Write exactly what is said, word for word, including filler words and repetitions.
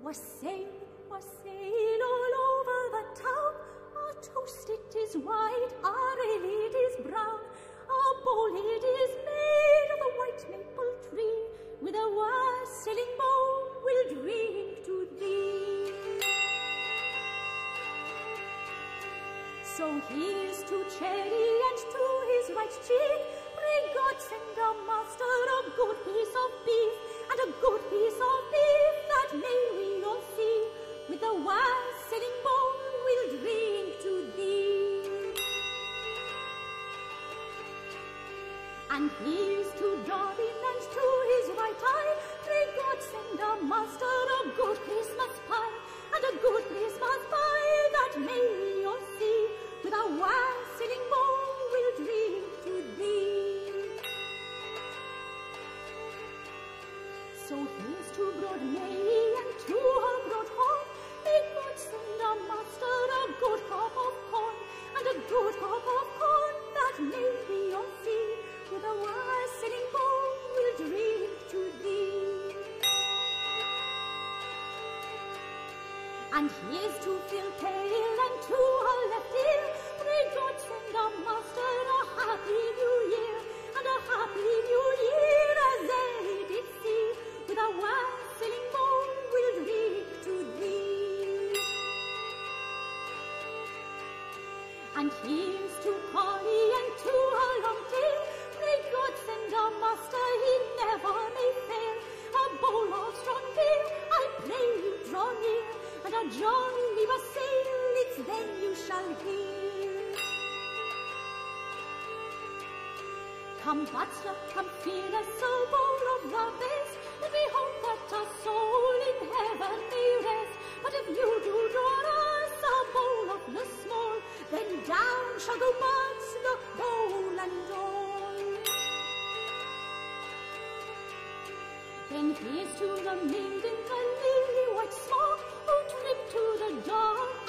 Wassail, wassail all over the town. Our toast it is white, our ale it is brown. Our bowl it is made of the white maple tree. With a wassailing bowl we'll drink to thee. So here's to Cherry and to his right cheek. Pray God send our master a good piece of beef, and a good piece of beef that may we all see. With a wassailing bowl we'll drink to thee. And here's to Dobbin and to his right eye. Pray God send our master a good Christmas pie, and a good Christmas pie that may we all see. With a wassailing bowl we'll drink to thee. So here's to Broad May and to her Broad Horn. May God send our master a good crop of corn, and a good crop of corn that may we all see. With a wassailing bowl we'll drink to thee. And here's to Phil Pale and to her left ear. Pray God send our master a happy new year, and a happy new year as they did see. With a wassailing bowl we'll drink to thee. And here's to Collie and to her long tail. Pray God send our master he never may fail. A bowl of strong ale I pray you draw near, and a jolly wassail it's then you shall hear. Come bachelor, come fearless, a bowl of the best. Let me hope that our soul in heaven may rest. But if you do draw us a bowl of the small, then down shall go bachelor, bowl and all. Then here's to the maiden, the lily white smock, who tripped to the dark